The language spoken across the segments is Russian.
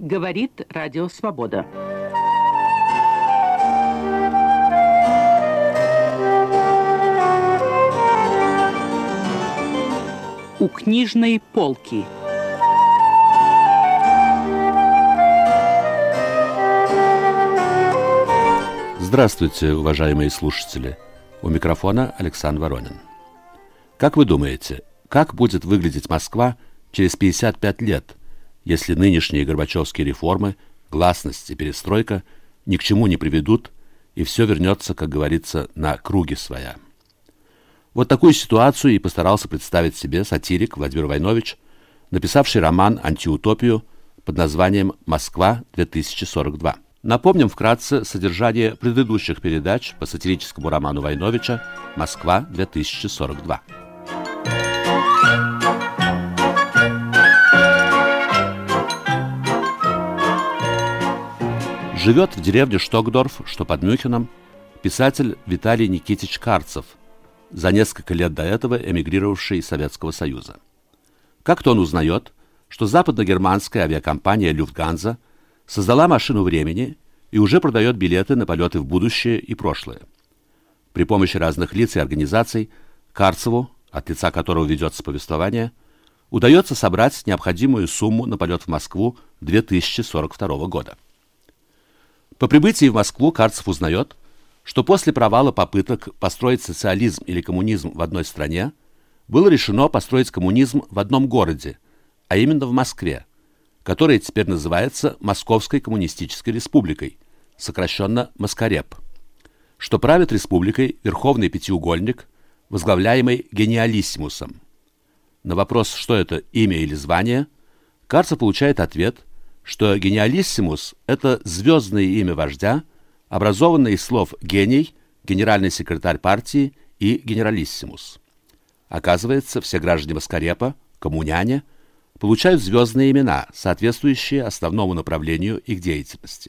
Говорит Радио Свобода. У книжной полки. Здравствуйте, уважаемые слушатели. У микрофона Александр Воронин. Как вы думаете, как будет выглядеть Москва через 55 лет, если нынешние горбачевские реформы, гласность и перестройка ни к чему не приведут, и все вернется, как говорится, на круги своя? Вот такую ситуацию и постарался представить себе сатирик Владимир Войнович, написавший роман «Антиутопию» под названием «Москва-2042». Напомним вкратце содержание предыдущих передач по сатирическому роману Войновича «Москва-2042». Живет в деревне Штокдорф, что под Мюнхеном, писатель Виталий Никитич Карцев, за несколько лет до этого эмигрировавший из Советского Союза. Как-то он узнает, что западно-германская авиакомпания «Люфтганза» создала машину времени и уже продает билеты на полеты в будущее и прошлое. При помощи разных лиц и организаций Карцеву, от лица которого ведется повествование, удается собрать необходимую сумму на полет в Москву 2042 года. По прибытии в Москву Карцев узнает, что после провала попыток построить социализм или коммунизм в одной стране было решено построить коммунизм в одном городе, а именно в Москве, которая теперь называется Московской коммунистической республикой, сокращенно Москареп, что правит республикой верховный пятиугольник, возглавляемый гениалиссимусом. На вопрос, что это, имя или звание, Карцев получает ответ, что гениалиссимус – это звездное имя вождя, образованное из слов «гений», «генеральный секретарь партии» и «генералиссимус». Оказывается, все граждане Москарепа, коммуняне, получают звездные имена, соответствующие основному направлению их деятельности.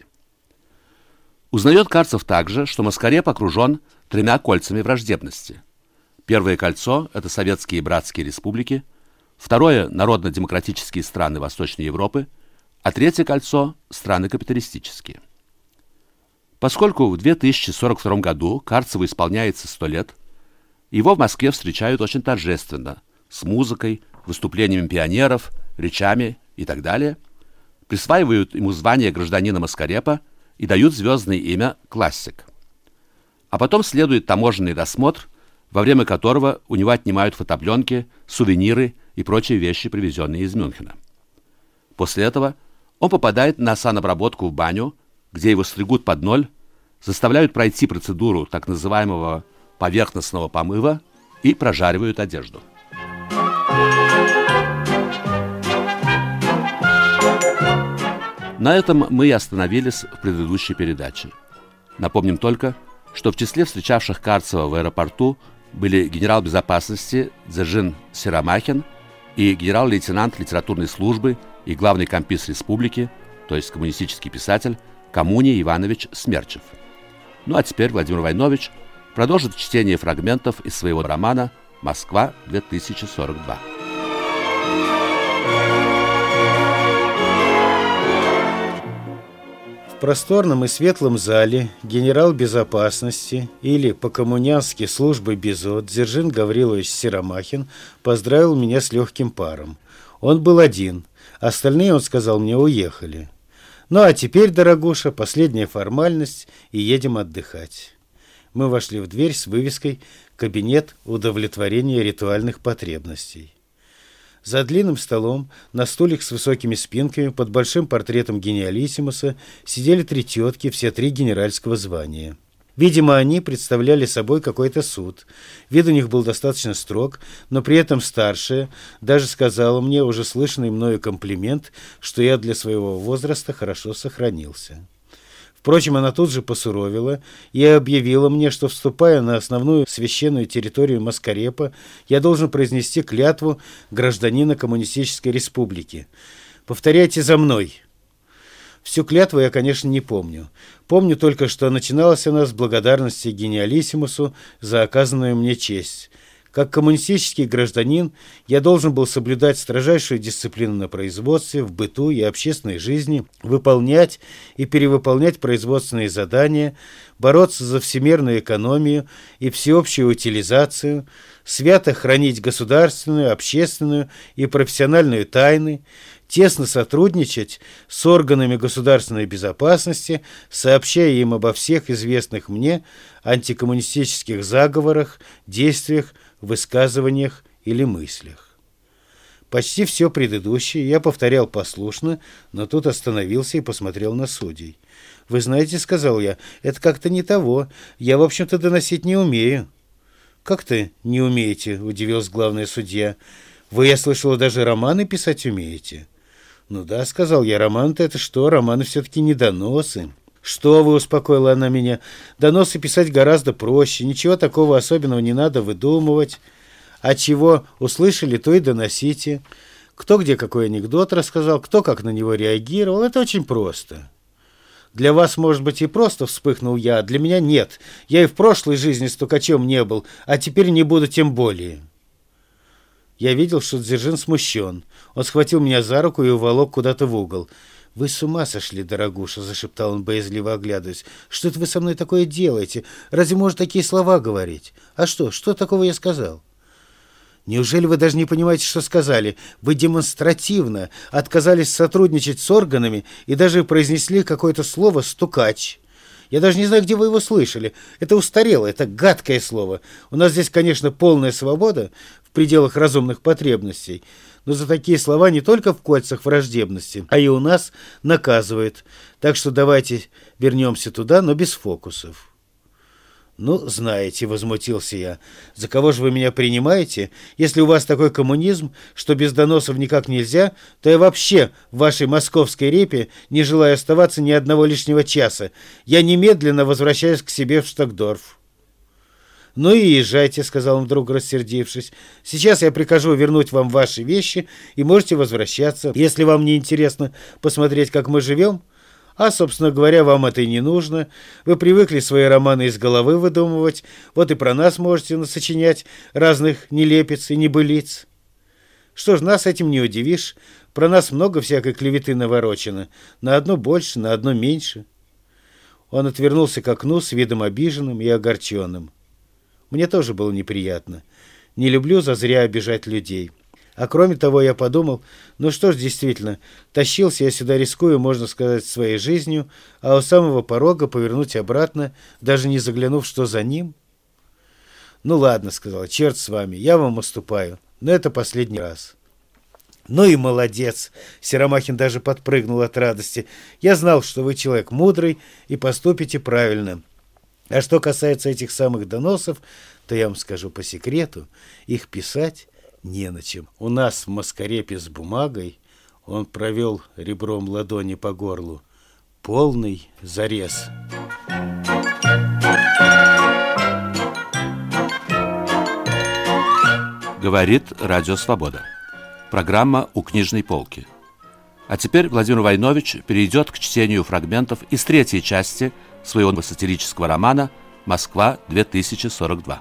Узнает Карцев также, что Москареп окружен тремя кольцами враждебности. Первое кольцо – это советские братские республики, второе – народно-демократические страны Восточной Европы, а третье кольцо – страны капиталистические. Поскольку в 2042 году Карцеву исполняется 100 лет, его в Москве встречают очень торжественно, с музыкой, выступлениями пионеров, речами и так далее, присваивают ему звание гражданина Москарепа и дают звездное имя «Классик». А потом следует таможенный досмотр, во время которого у него отнимают фотопленки, сувениры и прочие вещи, привезенные из Мюнхена. После этого он попадает на санобработку в баню, где его стригут под ноль, заставляют пройти процедуру так называемого поверхностного помыва и прожаривают одежду. На этом мы и остановились в предыдущей передаче. Напомним только, что в числе встречавших Карцева в аэропорту были генерал безопасности Дзержин Серамахин и генерал-лейтенант литературной службы и главный компис республики, то есть коммунистический писатель, Коммуний Иванович Смерчев. Ну а теперь Владимир Войнович продолжит чтение фрагментов из своего романа «Москва-2042». В просторном и светлом зале генерал безопасности, или по-коммунянски службы БИЗО, Дзержин Гаврилович Серамахин поздравил меня с легким паром. Он был один, остальные, он сказал мне, уехали. Ну а теперь, дорогуша, последняя формальность, и едем отдыхать. Мы вошли в дверь с вывеской «Кабинет удовлетворения ритуальных потребностей». За длинным столом, на стульях с высокими спинками, под большим портретом гениалиссимуса, сидели три тетки, все три генеральского звания. Видимо, они представляли собой какой-то суд. Вид у них был достаточно строг, но при этом старшая даже сказала мне уже слышанный мною комплимент, что я для своего возраста хорошо сохранился. Впрочем, она тут же посуровила и объявила мне, что, вступая на основную священную территорию Москарепа, я должен произнести клятву гражданина Коммунистической Республики. «Повторяйте за мной». Всю клятву я, конечно, не помню. Помню только, что начиналась она с благодарности гениалиссимусу за оказанную мне честь. Как коммунистический гражданин я должен был соблюдать строжайшую дисциплину на производстве, в быту и общественной жизни, выполнять и перевыполнять производственные задания, бороться за всемирную экономию и всеобщую утилизацию, свято хранить государственную, общественную и профессиональную тайны, тесно сотрудничать с органами государственной безопасности, сообщая им обо всех известных мне антикоммунистических заговорах, действиях, высказываниях или мыслях. Почти все предыдущее я повторял послушно, но тут остановился и посмотрел на судей. «Вы знаете, — сказал я, — это как-то не того. Я, в общем-то, доносить не умею». «Как-то не умеете?» — удивился главный судья. «Вы, я слышала, даже романы писать умеете». «Ну да, — сказал я, — романы-то это что? Романы все-таки не доносы». «Что вы?» — успокоила она меня. «Доносы писать гораздо проще, ничего такого особенного не надо выдумывать. А чего услышали, то и доносите. Кто где какой анекдот рассказал, кто как на него реагировал, это очень просто». «Для вас, может быть, и просто, — вспыхнул я, — а для меня нет. Я и в прошлой жизни стукачом не был, а теперь не буду тем более». Я видел, что Дзержин смущен. Он схватил меня за руку и уволок куда-то в угол. «Вы с ума сошли, дорогуша!» — зашептал он, боязливо оглядываясь. «Что это вы со мной такое делаете? Разве можно такие слова говорить? А что? Что такого я сказал?» «Неужели вы даже не понимаете, что сказали? Вы демонстративно отказались сотрудничать с органами и даже произнесли какое-то слово «стукач». Я даже не знаю, где вы его слышали. Это устарело, это гадкое слово. У нас здесь, конечно, полная свобода в пределах разумных потребностей, но за такие слова не только в кольцах враждебности, а и у нас наказывают. Так что давайте вернемся туда, но без фокусов». «Ну, знаете, — возмутился я, — за кого же вы меня принимаете? Если у вас такой коммунизм, что без доносов никак нельзя, то я вообще в вашей московской репе не желаю оставаться ни одного лишнего часа. Я немедленно возвращаюсь к себе в Штокдорф». «Ну и езжайте, — сказал он вдруг, рассердившись. — Сейчас я прикажу вернуть вам ваши вещи, и можете возвращаться, если вам не интересно посмотреть, как мы живем. А, собственно говоря, вам это и не нужно. Вы привыкли свои романы из головы выдумывать, вот и про нас можете насочинять разных нелепиц и небылиц. Что ж, нас этим не удивишь. Про нас много всякой клеветы наворочено. На одно больше, на одно меньше». Он отвернулся к окну с видом обиженным и огорченным. Мне тоже было неприятно. Не люблю зазря обижать людей. А кроме того, я подумал, ну что ж, действительно, тащился я сюда, рискую, можно сказать, своей жизнью, а у самого порога повернуть обратно, даже не заглянув, что за ним. «Ну ладно, — сказал, — черт с вами, я вам уступаю, но это последний раз». «Ну и молодец!» — Серомахин даже подпрыгнул от радости. «Я знал, что вы человек мудрый и поступите правильно. А что касается этих самых доносов, то я вам скажу по секрету, их писать не на чем. У нас в Москорепе с бумагой, — он провел ребром ладони по горлу, — полный зарез». Говорит Радио Свобода. Программа «У книжной полки». А теперь Владимир Войнович перейдет к чтению фрагментов из третьей части своего сатирического романа «Москва, 2042».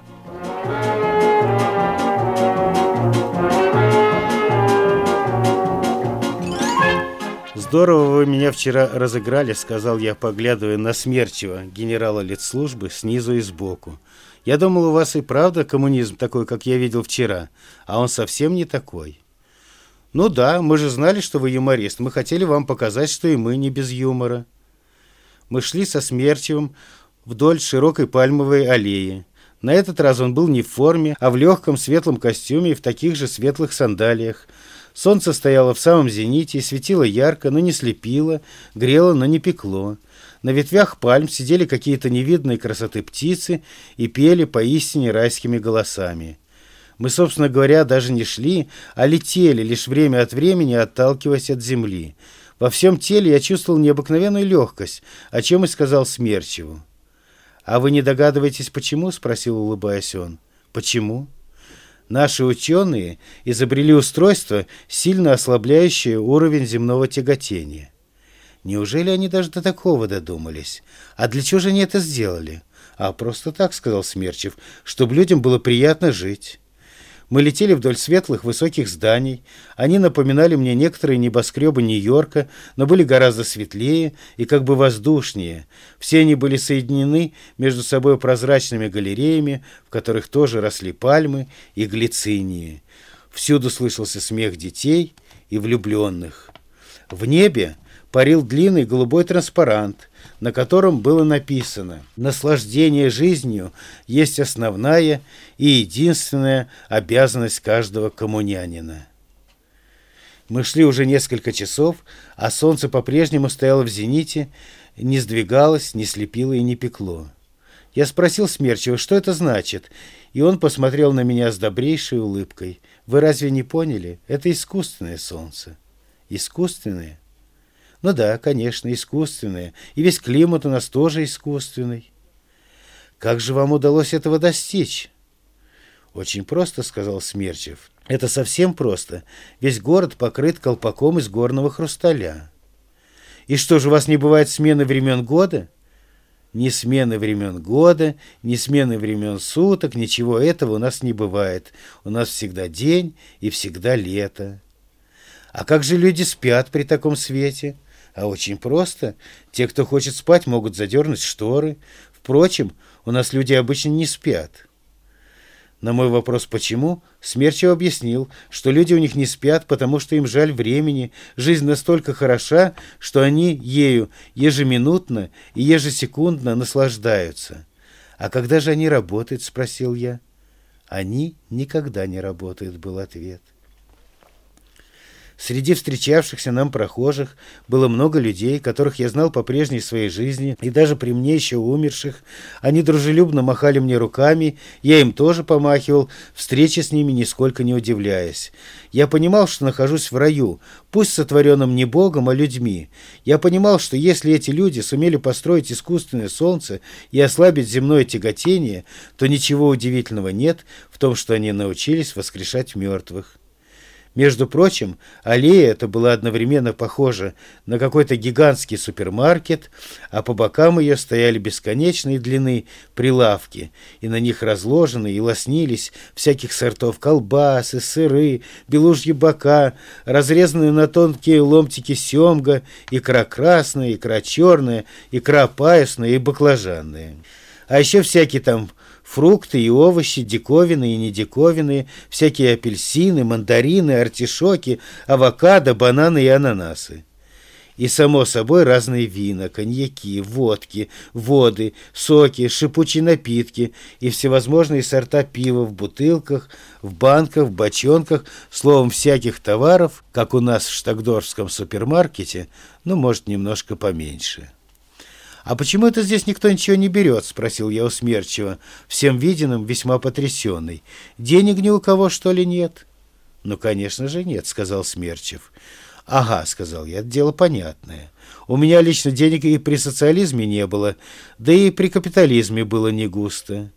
«Здорово вы меня вчера разыграли, — сказал я, поглядывая на Смерчева, генерала литслужбы, снизу и сбоку. Я думал, у вас и правда коммунизм такой, как я видел вчера, а он совсем не такой». «Ну да, мы же знали, что вы юморист. Мы хотели вам показать, что и мы не без юмора». Мы шли со Смерчевым вдоль широкой пальмовой аллеи. На этот раз он был не в форме, а в легком светлом костюме и в таких же светлых сандалиях. Солнце стояло в самом зените и светило ярко, но не слепило, грело, но не пекло. На ветвях пальм сидели какие-то невиданной красоты птицы и пели поистине райскими голосами. Мы, собственно говоря, даже не шли, а летели, лишь время от времени отталкиваясь от земли. Во всем теле я чувствовал необыкновенную легкость, о чем и сказал Смерчеву. «А вы не догадываетесь, почему?» — спросил, улыбаясь он. «Почему?» «Наши ученые изобрели устройство, сильно ослабляющее уровень земного тяготения». «Неужели они даже до такого додумались? А для чего же они это сделали?» «А просто так, — сказал Смерчев, — чтобы людям было приятно жить». Мы летели вдоль светлых высоких зданий. Они напоминали мне некоторые небоскребы Нью-Йорка, но были гораздо светлее и как бы воздушнее. Все они были соединены между собой прозрачными галереями, в которых тоже росли пальмы и глицинии. Всюду слышался смех детей и влюбленных. В небе парил длинный голубой транспарант, на котором было написано: «Наслаждение жизнью есть основная и единственная обязанность каждого коммунянина». Мы шли уже несколько часов, а солнце по-прежнему стояло в зените, не сдвигалось, не слепило и не пекло. Я спросил Смерчева, что это значит, и он посмотрел на меня с добрейшей улыбкой. «Вы разве не поняли? Это искусственное солнце». «Искусственное?» «Ну да, конечно, искусственное. И весь климат у нас тоже искусственный». «Как же вам удалось этого достичь?» «Очень просто», — сказал Смерчев. «Это совсем просто. Весь город покрыт колпаком из горного хрусталя». «И что же, у вас не бывает смены времен года?» «Ни смены времен года, ни смены времен суток, ничего этого у нас не бывает. У нас всегда день и всегда лето». «А как же люди спят при таком свете?» «А очень просто. Те, кто хочет спать, могут задернуть шторы. Впрочем, у нас люди обычно не спят». На мой вопрос «почему?» Смерчев объяснил, что люди у них не спят, потому что им жаль времени. Жизнь настолько хороша, что они ею ежеминутно и ежесекундно наслаждаются. «А когда же они работают?» — спросил я. «Они никогда не работают», — был ответ. Среди встречавшихся нам прохожих было много людей, которых я знал по прежней своей жизни, и даже при мне еще умерших. Они дружелюбно махали мне руками, я им тоже помахивал, встречи с ними нисколько не удивляясь. Я понимал, что нахожусь в раю, пусть сотворенном не Богом, а людьми. Я понимал, что если эти люди сумели построить искусственное солнце и ослабить земное тяготение, то ничего удивительного нет в том, что они научились воскрешать мертвых. Между прочим, аллея эта была одновременно похожа на какой-то гигантский супермаркет, а по бокам ее стояли бесконечной длины прилавки, и на них разложены и лоснились всяких сортов колбасы, сыры, белужьи бока, разрезанные на тонкие ломтики семга, икра красная, икра черная, икра паясная и баклажанная. А еще всякие там фрукты и овощи, диковинные и недиковинные, всякие апельсины, мандарины, артишоки, авокадо, бананы и ананасы. И, само собой, разные вина, коньяки, водки, воды, соки, шипучие напитки и всевозможные сорта пива в бутылках, в банках, в бочонках, словом, всяких товаров, как у нас в штокдорфском супермаркете, но, может, немножко поменьше. «А почему это здесь никто ничего не берет?» — спросил я у Смерчева, всем виденным весьма потрясенный. «Денег ни у кого, что ли, нет?» «Ну, конечно же, нет», — сказал Смерчев. «Ага», — сказал я, — «это дело понятное. У меня лично денег и при социализме не было, да и при капитализме было не густо».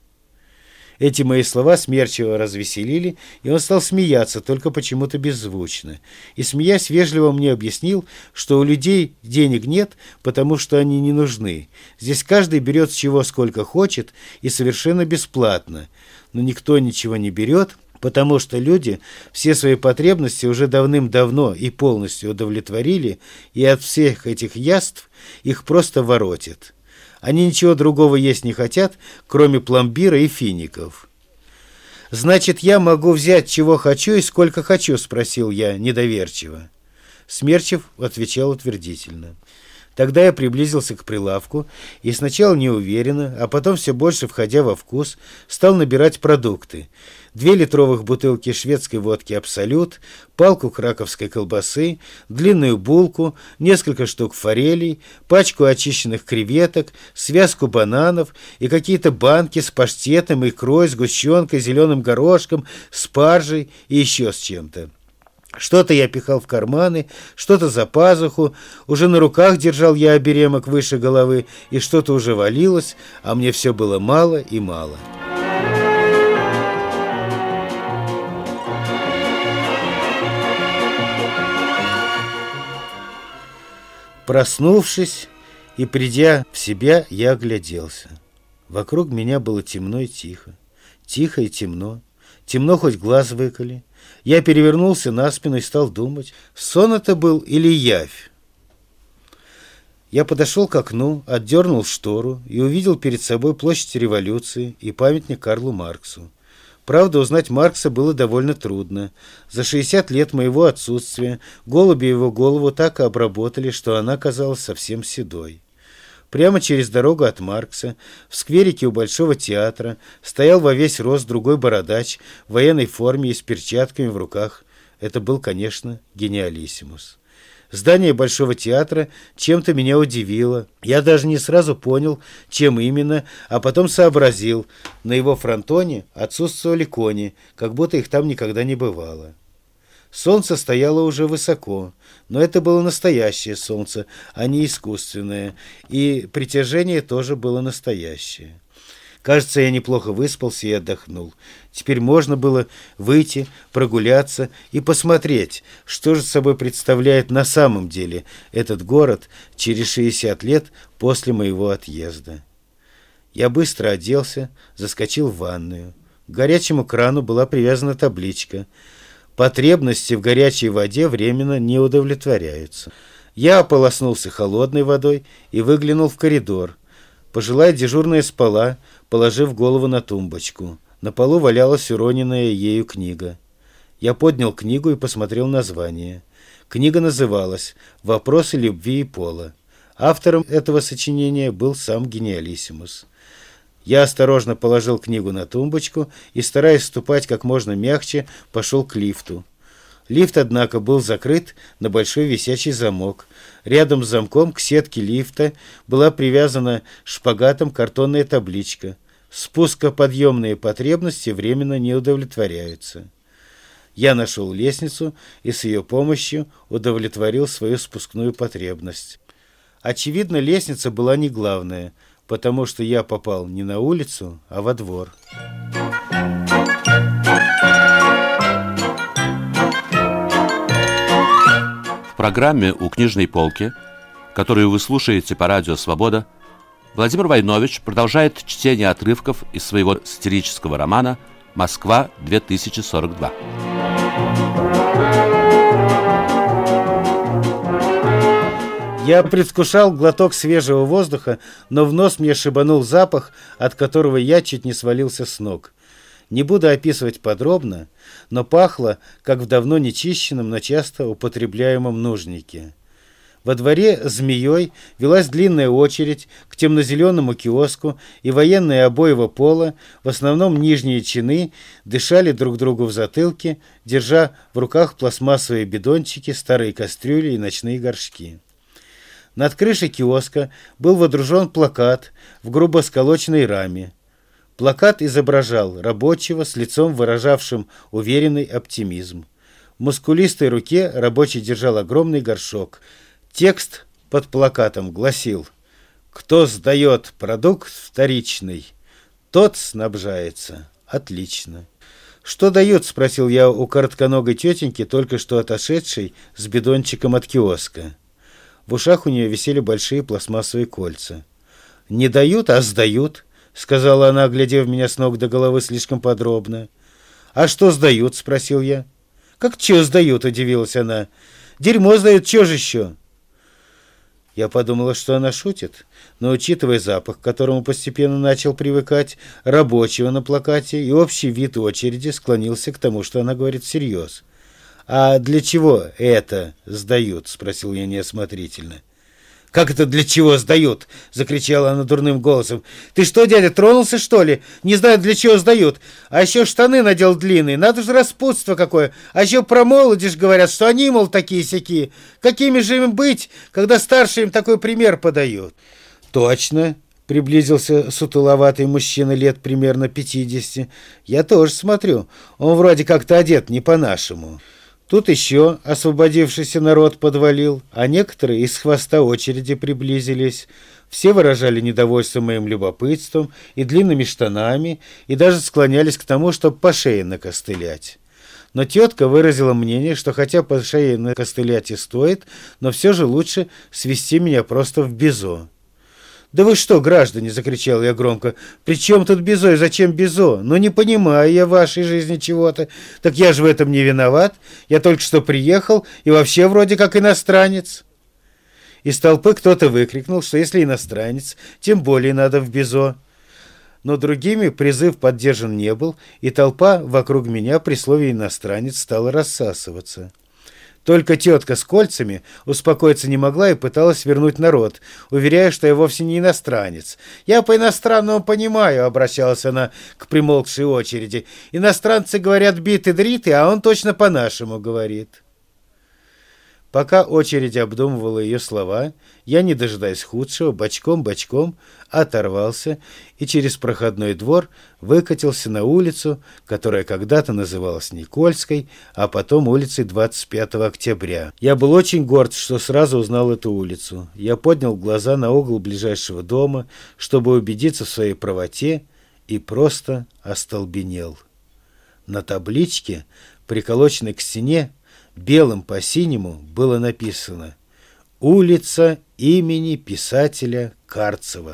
Эти мои слова Смерчева развеселили, и он стал смеяться, только почему-то беззвучно. И, смеясь, вежливо мне объяснил, что у людей денег нет, потому что они не нужны. Здесь каждый берет с чего сколько хочет и совершенно бесплатно. Но никто ничего не берет, потому что люди все свои потребности уже давным-давно и полностью удовлетворили, и от всех этих яств их просто воротит. Они ничего другого есть не хотят, кроме пломбира и фиников. «Значит, я могу взять, чего хочу и сколько хочу?» — спросил я недоверчиво. Смерчев отвечал утвердительно. Тогда я приблизился к прилавку и сначала неуверенно, а потом все больше входя во вкус, стал набирать продукты. 2 литровых бутылки шведской водки «Абсолют», палку краковской колбасы, длинную булку, несколько штук форелей, пачку очищенных креветок, связку бананов и какие-то банки с паштетом, икрой, сгущенкой, зеленым горошком, спаржей и еще с чем-то. Что-то я пихал в карманы, что-то за пазуху, уже на руках держал я оберемок выше головы, и что-то уже валилось, а мне все было мало и мало. Проснувшись и придя в себя, я огляделся. Вокруг меня было темно и тихо. Тихо и темно. Темно, хоть глаз выколи. Я перевернулся на спину и стал думать, сон это был или явь. Я подошел к окну, отдернул штору и увидел перед собой площадь Революции и памятник Карлу Марксу. Правда, узнать Маркса было довольно трудно. За 60 лет моего отсутствия голуби его голову так и обработали, что она казалась совсем седой. Прямо через дорогу от Маркса, в скверике у Большого театра, стоял во весь рост другой бородач в военной форме и с перчатками в руках. Это был, конечно, гениалиссимус. Здание Большого театра чем-то меня удивило. Я даже не сразу понял, чем именно, а потом сообразил. На его фронтоне отсутствовали кони, как будто их там никогда не бывало. Солнце стояло уже высоко, но это было настоящее солнце, а не искусственное, и притяжение тоже было настоящее. Кажется, я неплохо выспался и отдохнул. Теперь можно было выйти, прогуляться и посмотреть, что же собой представляет на самом деле этот город через 60 лет после моего отъезда. Я быстро оделся, заскочил в ванную. К горячему крану была привязана табличка: «Потребности в горячей воде временно не удовлетворяются». Я ополоснулся холодной водой и выглянул в коридор. Пожилая дежурная спала, положив голову на тумбочку. На полу валялась уроненная ею книга. Я поднял книгу и посмотрел название. Книга называлась «Вопросы любви и пола». Автором этого сочинения был сам гениалиссимус. Я осторожно положил книгу на тумбочку и, стараясь ступать как можно мягче, пошел к лифту. Лифт, однако, был закрыт на большой висячий замок. Рядом с замком к сетке лифта была привязана шпагатом картонная табличка: «Спускоподъемные потребности временно не удовлетворяются». Я нашел лестницу и с ее помощью удовлетворил свою спускную потребность. Очевидно, лестница была не главная, потому что я попал не на улицу, а во двор. В программе «У книжной полки», которую вы слушаете по радио «Свобода», Владимир Войнович продолжает чтение отрывков из своего сатирического романа «Москва, 2042». Я предвкушал глоток свежего воздуха, но в нос мне шибанул запах, от которого я чуть не свалился с ног. Не буду описывать подробно, но пахло, как в давно нечищенном, но часто употребляемом нужнике. Во дворе змеей велась длинная очередь к темно-зеленому киоску, и военные обоего пола, в основном нижние чины, дышали друг другу в затылки, держа в руках пластмассовые бидончики, старые кастрюли и ночные горшки. Над крышей киоска был водружен плакат в грубо сколоченной раме. Плакат изображал рабочего с лицом, выражавшим уверенный оптимизм. В мускулистой руке рабочий держал огромный горшок. Текст под плакатом гласил: «Кто сдает продукт вторичный, тот снабжается отлично». «Что дают?» — спросил я у коротконогой тетеньки, только что отошедшей с бидончиком от киоска. В ушах у нее висели большие пластмассовые кольца. «Не дают, а сдают», — сказала она, глядя в меня с ног до головы слишком подробно. «А что сдают?» — спросил я. «Как чё сдают?» — удивилась она. «Дерьмо сдают, чё же еще?» Я подумала, что она шутит, но, учитывая запах, к которому постепенно начал привыкать, рабочего на плакате и общий вид очереди, склонился к тому, что она говорит всерьез. «А для чего это сдают?» — спросил я неосмотрительно. «Как это для чего сдают?» — закричала она дурным голосом. «Ты что, дядя, тронулся, что ли? Не знаю, для чего сдают. А еще штаны надел длинные. Надо же, распутство какое. А еще про молодежь говорят, что они, мол, такие-сяки. Какими же им быть, когда старшие им такой пример подают?» «Точно», — приблизился сутуловатый мужчина лет примерно 50. «Я тоже смотрю. Он вроде как-то одет не по-нашему». Тут еще освободившийся народ подвалил, а некоторые из хвоста очереди приблизились. Все выражали недовольство моим любопытством и длинными штанами, и даже склонялись к тому, чтобы по шее накостылять. Но тетка выразила мнение, что хотя по шее накостылять и стоит, но все же лучше свести меня просто в бизо. «Да вы что, граждане!» — закричал я громко. «При чем тут Бизо и зачем Бизо? Ну не понимаю я в вашей жизни чего-то. Так я же в этом не виноват. Я только что приехал и вообще вроде как иностранец». Из толпы кто-то выкрикнул, что если иностранец, тем более надо в Бизо. Но другими призыв поддержан не был, и толпа вокруг меня при слове «иностранец» стала рассасываться. Только тетка с кольцами успокоиться не могла и пыталась вернуть народ, уверяя, что я вовсе не иностранец. «Я по-иностранному понимаю», — обращалась она к примолкшей очереди. «Иностранцы говорят биты-дриты, а он точно по-нашему говорит». Пока очередь обдумывала ее слова, я, не дожидаясь худшего, бочком-бочком оторвался и через проходной двор выкатился на улицу, которая когда-то называлась Никольской, а потом улицей 25 октября. Я был очень горд, что сразу узнал эту улицу. Я поднял глаза на угол ближайшего дома, чтобы убедиться в своей правоте, и просто остолбенел. На табличке, приколоченной к стене, белым по синему было написано «Улица имени писателя Карцева».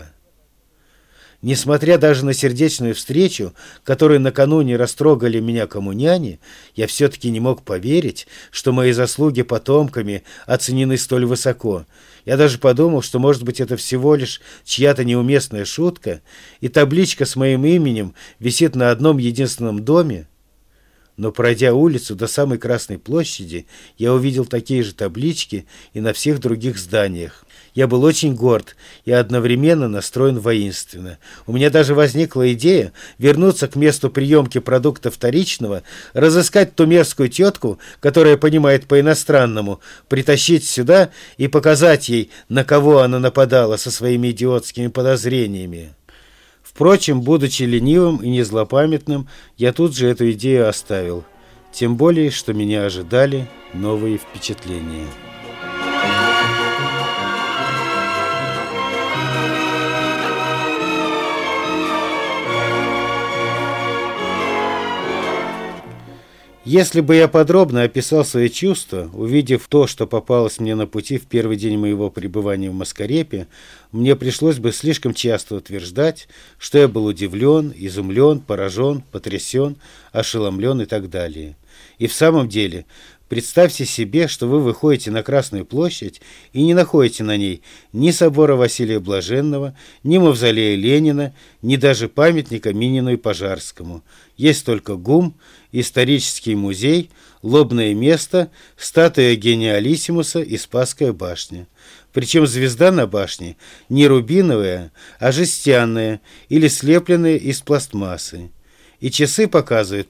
Несмотря даже на сердечную встречу, которой накануне растрогали меня коммуняне, я все-таки не мог поверить, что мои заслуги потомками оценены столь высоко. Я даже подумал, что, может быть, это всего лишь чья-то неуместная шутка, и табличка с моим именем висит на одном единственном доме. Но, пройдя улицу до самой Красной площади, я увидел такие же таблички и на всех других зданиях. Я был очень горд и одновременно настроен воинственно. У меня даже возникла идея вернуться к месту приемки продукта вторичного, разыскать ту мерзкую тетку, которая понимает по-иностранному, притащить сюда и показать ей, на кого она нападала со своими идиотскими подозрениями. Впрочем, будучи ленивым и незлопамятным, я тут же эту идею оставил. Тем более, что меня ожидали новые впечатления. Если бы я подробно описал свои чувства, увидев то, что попалось мне на пути в первый день моего пребывания в Маскарепе, мне пришлось бы слишком часто утверждать, что я был удивлен, изумлен, поражен, потрясен, ошеломлен и так далее. И в самом деле, представьте себе, что вы выходите на Красную площадь и не находите на ней ни собора Василия Блаженного, ни мавзолея Ленина, ни даже памятника Минину и Пожарскому. Есть только ГУМ, исторический музей, лобное место, статуя Гениалиссимуса и Спасская башня. Причем звезда на башне не рубиновая, а жестяная или слепленная из пластмассы. И часы показывают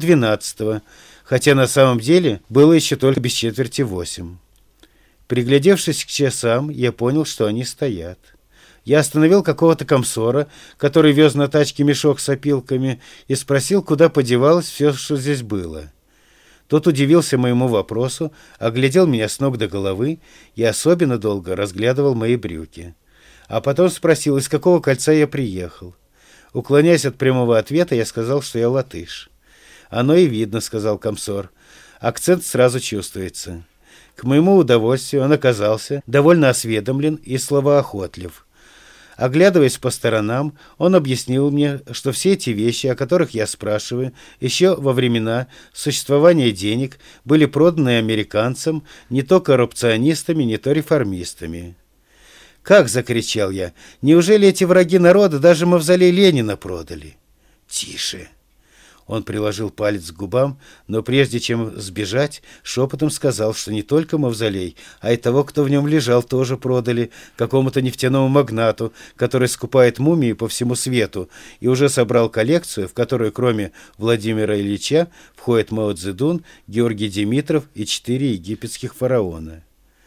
11:30, хотя на самом деле было еще только без четверти 8. Приглядевшись к часам, я понял, что они стоят. Я остановил какого-то комсора, который вез на тачке мешок с опилками, и спросил, куда подевалось все, что здесь было. Тот удивился моему вопросу, оглядел меня с ног до головы и особенно долго разглядывал мои брюки. А потом спросил, из какого кольца я приехал. Уклоняясь от прямого ответа, я сказал, что я латыш. «Оно и видно», — сказал комсор. «Акцент сразу чувствуется». К моему удовольствию он оказался довольно осведомлен и словоохотлив. Оглядываясь по сторонам, он объяснил мне, что все эти вещи, о которых я спрашиваю, еще во времена существования денег были проданы американцам не то коррупционистами, не то реформистами. «Как?» — закричал я. «Неужели эти враги народа даже мавзолей Ленина продали?» «Тише!» Он приложил палец к губам, но прежде чем сбежать, шепотом сказал, что не только мавзолей, а и того, кто в нем лежал, тоже продали какому-то нефтяному магнату, который скупает мумии по всему свету, и уже собрал коллекцию, в которую кроме Владимира Ильича входят Мао Цзэдун, Георгий Димитров и 4 египетских фараона.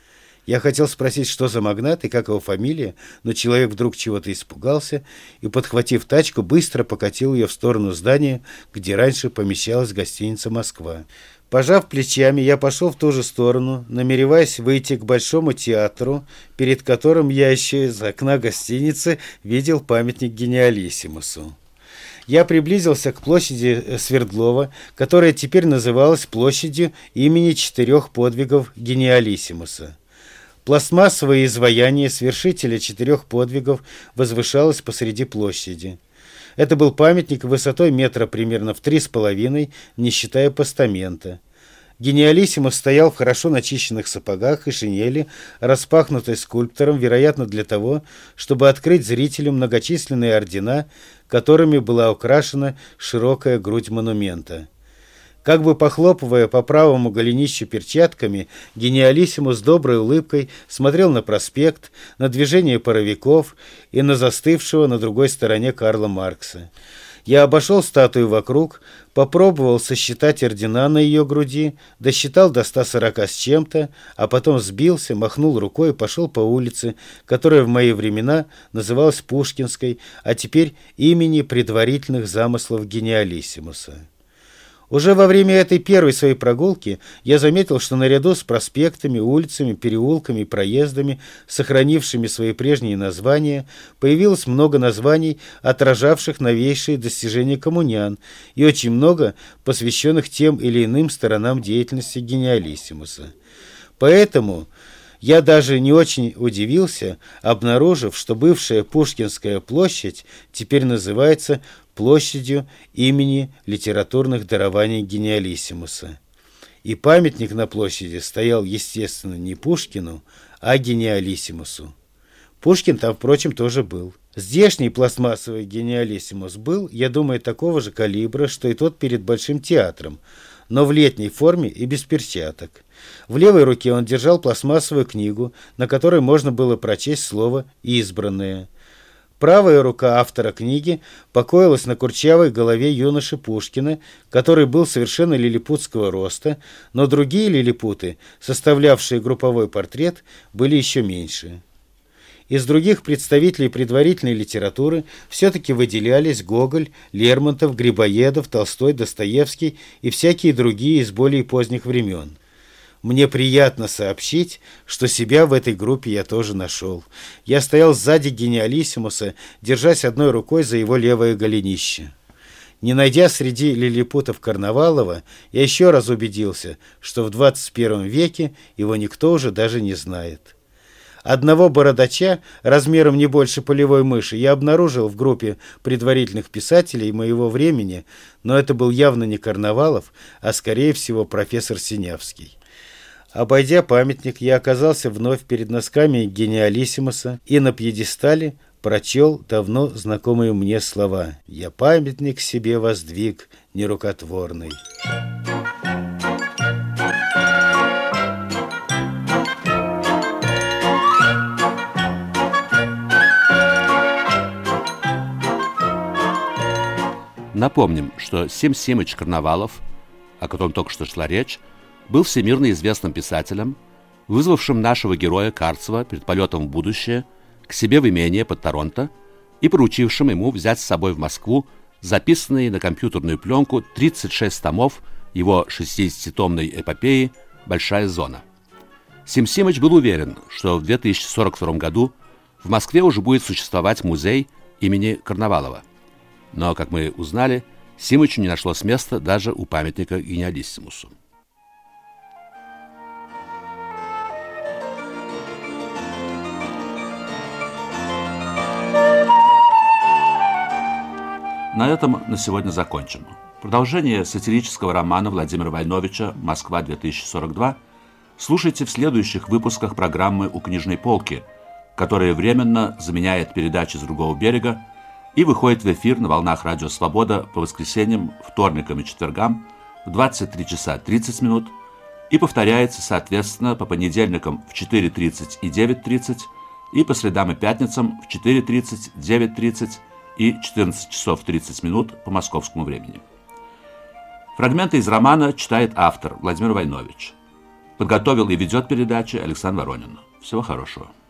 Я хотел спросить, что за магнат и как его фамилия, но человек вдруг чего-то испугался и, подхватив тачку, быстро покатил ее в сторону здания, где раньше помещалась гостиница «Москва». Пожав плечами, я пошел в ту же сторону, намереваясь выйти к Большому театру, перед которым я еще из окна гостиницы видел памятник Гениалиссимусу. Я приблизился к площади Свердлова, которая теперь называлась площадью имени 4 подвигов Гениалиссимуса. Пластмассовое изваяние свершителя 4 подвигов возвышалось посреди площади. Это был памятник высотой метра примерно в 3,5, не считая постамента. Гениалиссимус стоял в хорошо начищенных сапогах и шинели, распахнутой скульптором, вероятно, для того, чтобы открыть зрителю многочисленные ордена, которыми была украшена широкая грудь монумента. Как бы похлопывая по правому голенищу перчатками, гениалиссимус с доброй улыбкой смотрел на проспект, на движение паровиков и на застывшего на другой стороне Карла Маркса. Я обошел статую вокруг, попробовал сосчитать ордена на ее груди, досчитал до 140 с чем-то, а потом сбился, махнул рукой и пошел по улице, которая в мои времена называлась Пушкинской, а теперь имени предварительных замыслов гениалиссимуса. Уже во время этой первой своей прогулки я заметил, что наряду с проспектами, улицами, переулками и проездами, сохранившими свои прежние названия, появилось много названий, отражавших новейшие достижения коммунян, и очень много посвященных тем или иным сторонам деятельности гениалиссимуса. Поэтому я даже не очень удивился, обнаружив, что бывшая Пушкинская площадь теперь называется площадью имени литературных дарований гениалиссимуса. И памятник на площади стоял, естественно, не Пушкину, а гениалиссимусу. Пушкин там, впрочем, тоже был. Здешний пластмассовый гениалиссимус был, я думаю, такого же калибра, что и тот перед Большим театром, но в летней форме и без перчаток. В левой руке он держал пластмассовую книгу, на которой можно было прочесть слово «избранное». Правая рука автора книги покоилась на курчавой голове юноши Пушкина, который был совершенно лилипутского роста, но другие лилипуты, составлявшие групповой портрет, были еще меньше. Из других представителей предварительной литературы все-таки выделялись Гоголь, Лермонтов, Грибоедов, Толстой, Достоевский и всякие другие из более поздних времен. Мне приятно сообщить, что себя в этой группе я тоже нашел. Я стоял сзади гениалиссимуса, держась одной рукой за его левое голенище. Не найдя среди лилипутов Карнавалова, я еще раз убедился, что в 21 веке его никто уже даже не знает. Одного бородача, размером не больше полевой мыши, я обнаружил в группе предварительных писателей моего времени, но это был явно не Карнавалов, а скорее всего профессор Синявский. Обойдя памятник, я оказался вновь перед носками гениалиссимуса и на пьедестале прочел давно знакомые мне слова: «Я памятник себе воздвиг нерукотворный». Напомним, что Сим Симыч Карнавалов, о котором только что шла речь, был всемирно известным писателем, вызвавшим нашего героя Карцева перед полетом в будущее к себе в имение под Торонто и поручившим ему взять с собой в Москву записанные на компьютерную пленку 36 томов его 60-томной эпопеи «Большая зона». Сим Симыч был уверен, что в 2042 году в Москве уже будет существовать музей имени Карнавалова. Но, как мы узнали, Симычу не нашлось места даже у памятника гениалиссимусу. На этом на сегодня закончим. Продолжение сатирического романа Владимира Войновича «Москва-2042» слушайте в следующих выпусках программы «У книжной полки», которая временно заменяет передачи с другого берега и выходит в эфир на волнах Радио Свобода по воскресеньям, вторникам и четвергам в 23 часа 30 минут и повторяется, соответственно, по понедельникам в 4:30 и 9:30 и по средам и пятницам в 4:30, 9:30 и 14 часов 30 минут по московскому времени. Фрагменты из романа читает автор Владимир Войнович. Подготовил и ведет передачи Александр Воронин. Всего хорошего.